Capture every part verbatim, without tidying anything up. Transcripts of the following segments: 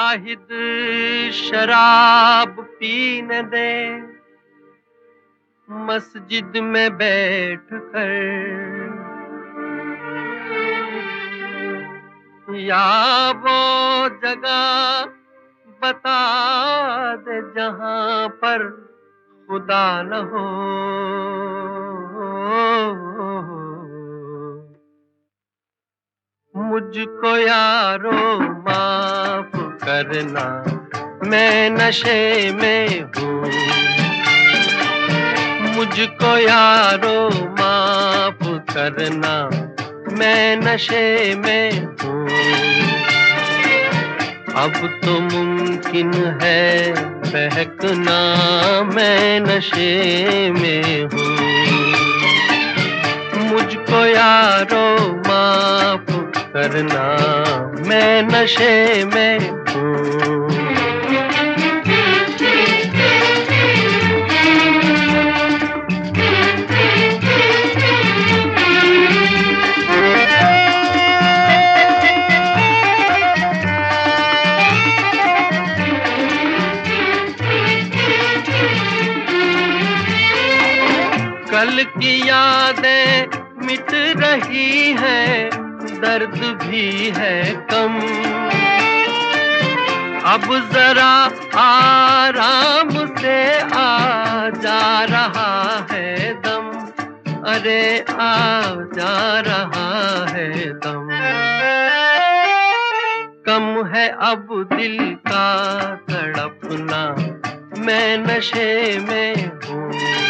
जाहिद शराब पीने दे मस्जिद में बैठ कर, या वो जगह बता दे जहां पर खुदा न हो। मुझको यारो माफ करना, मैं नशे में हूँ। मुझको यारो माफ करना, मैं नशे में हूँ। अब तो मुमकिन है बहकना, मैं नशे में हूँ। मुझको यारो माफ करना, मैं नशे में हूँ। कल की यादें मिट रही हैं, दर्द भी है कम। अब जरा आराम से आ जा रहा है दम, अरे आ जा रहा है दम। कम है अब दिल का तड़पना, मैं नशे में हूँ।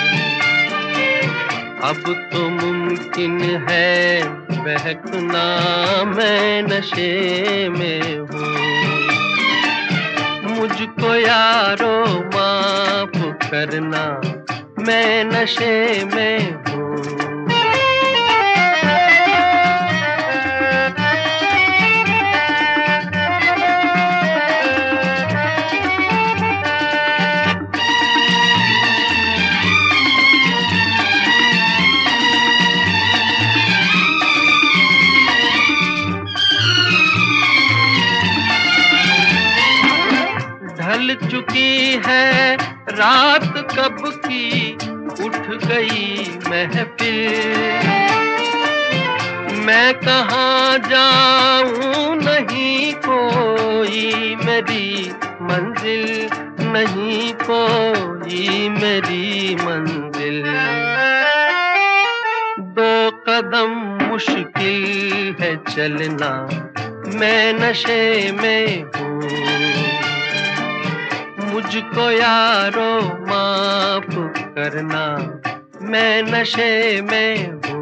अब तो मुमकिन है बहकना, मैं नशे में हूँ। मुझको यारो माफ करना, मैं नशे में हूँ। ढल चुकी है रात कब की, उठ गई महफिल। मैं कहाँ जाऊं, नहीं कोई मेरी मंजिल, नहीं कोई मेरी मंजिल। दो कदम मुश्किल है चलना, मैं नशे में हूँ। मुझको यारो माफ करना, मैं नशे में हूँ।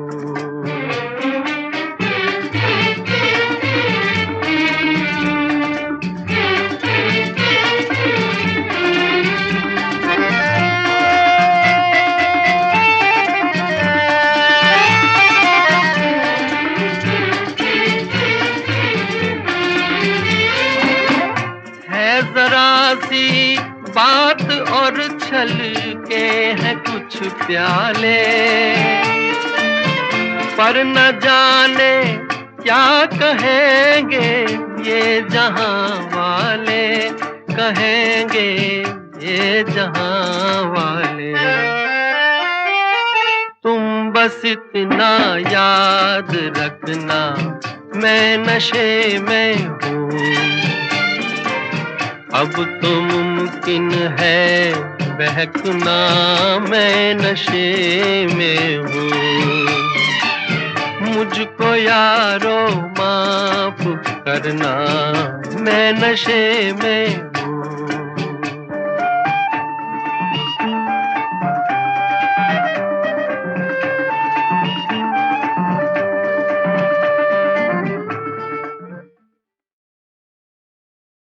है जरा सी बात और छल के हैं कुछ प्याले, पर न जाने क्या कहेंगे ये जहां वाले, कहेंगे ये जहां वाले। तुम बस इतना याद रखना, मैं नशे में हूँ। अब तो मुमकिन है बहकना, मैं नशे में हूँ। मुझको यारो माफ करना, मैं नशे में हूँ।